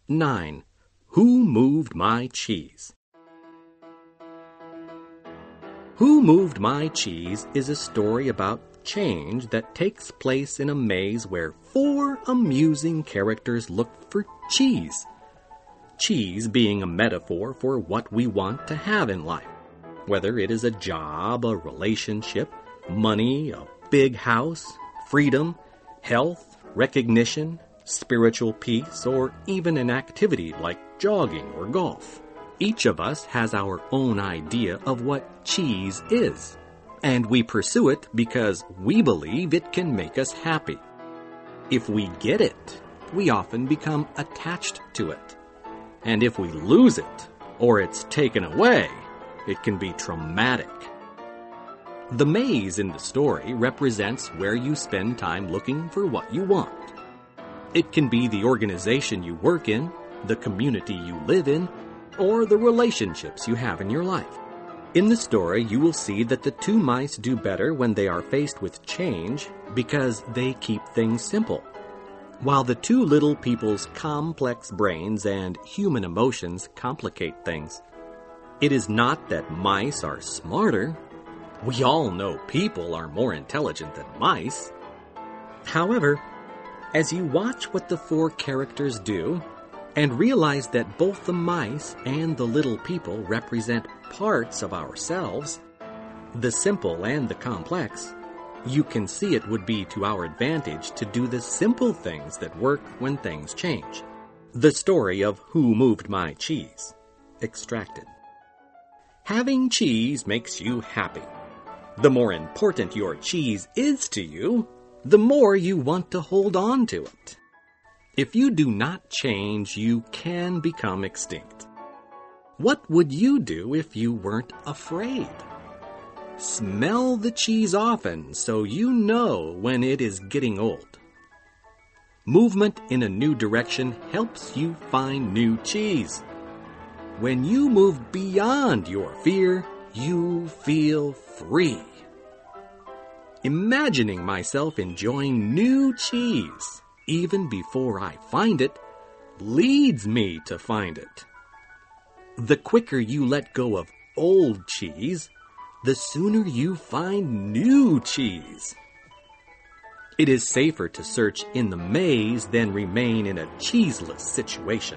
9. Who Moved My Cheese? Who Moved My Cheese is a story about change that takes place in a maze where 4 amusing characters look for cheese. Cheese being a metaphor for what we want to have in life, whether it is a job, a relationship, money, a big house, freedom, health, recognition, spiritual peace, or even an activity like jogging or golf. Each of us has our own idea of what cheese is, and we pursue it because we believe it can make us happy. If we get it, we often become attached to it. And if we lose it, or it's taken away, it can be traumatic. The maze in the story represents where you spend time looking for what you want. It can be the organization you work in, the community you live in, or the relationships you have in your life. In the story, you will see that the 2 mice do better when they are faced with change because they keep things simple, while the 2 little people's complex brains and human emotions complicate things. It is not that mice are smarter. We all know people are more intelligent than mice. However, as you watch what the 4 characters do, and realize that both the mice and the little people represent parts of ourselves, the simple and the complex, you can see it would be to our advantage to do the simple things that work when things change. The story of Who Moved My Cheese? Extracted. Having cheese makes you happy. The more important your cheese is to you, the more you want to hold on to it. If you do not change, you can become extinct. What would you do if you weren't afraid? Smell the cheese often so you know when it is getting old. Movement in a new direction helps you find new cheese. When you move beyond your fear, you feel free. Imagining myself enjoying new cheese even before I find it, leads me to find it. The quicker you let go of old cheese, the sooner you find new cheese. It is safer to search in the maze than remain in a cheeseless situation.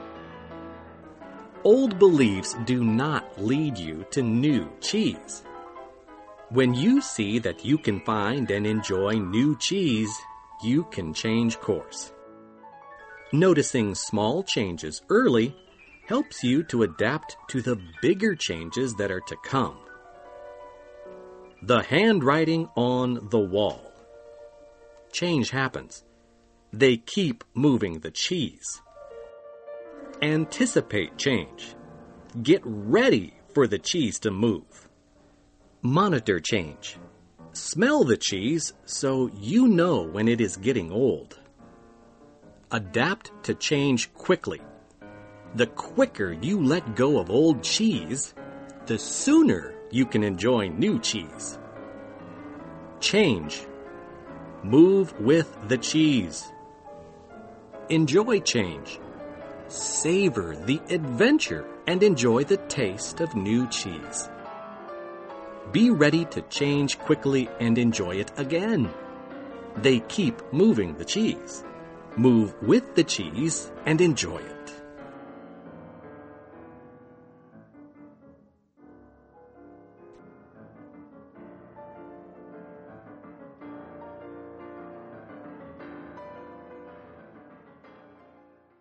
Old beliefs do not lead you to new cheese. When you see that you can find and enjoy new cheese, you can change course. Noticing small changes early helps you to adapt to the bigger changes that are to come. The handwriting on the wall. Change happens. They keep moving the cheese. Anticipate change. Get ready for the cheese to move. Monitor change. Smell the cheese so you know when it is getting old. Adapt to change quickly. The quicker you let go of old cheese, the sooner you can enjoy new cheese. Change. Move with the cheese. Enjoy change. Savor the adventure and enjoy the taste of new cheese. Be ready to change quickly and enjoy it again. They keep moving the cheese. Move with the cheese and enjoy it.